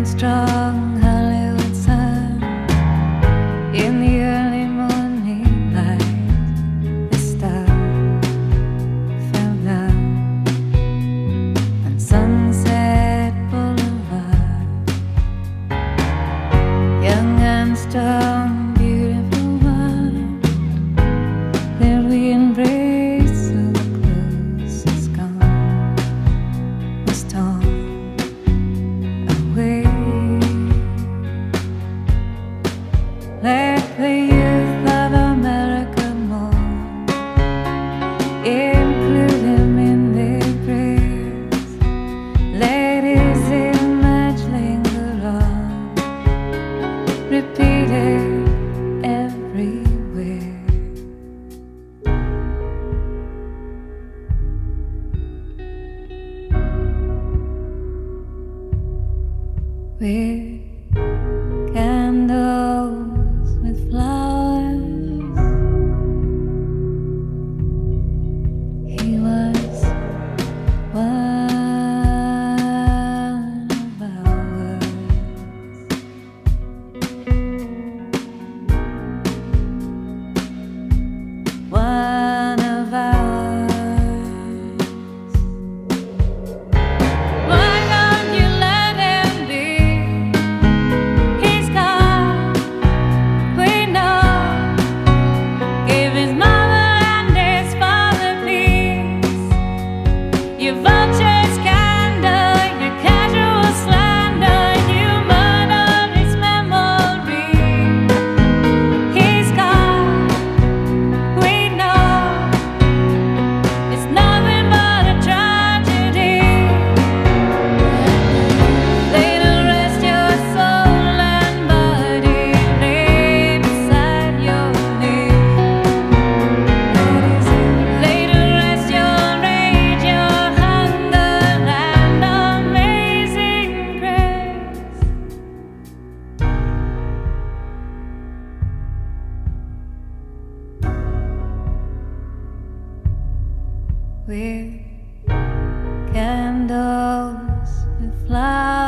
strong Hollywood sun in the early morning light. The star fell down on Sunset Boulevard. Young and strong, beautiful one, there we embrace so close. It's gone, was torn away. Let the youth of America mourn, include him in their prayers. Let his image linger on, repeated everywhere. With candles, with flowers, he was one of ours. One of ours. Why don't you let him be? He's gone, we know. Give his mother and his father peace. You vulture scandal, you casual slander, you murder his memory. He's gone, we know. It's nothing but a tragedy. Lay to rest your soul and body, lay beside your knee. Lay to rest your rage, your hunger, and amazing grace. With candles, with flowers.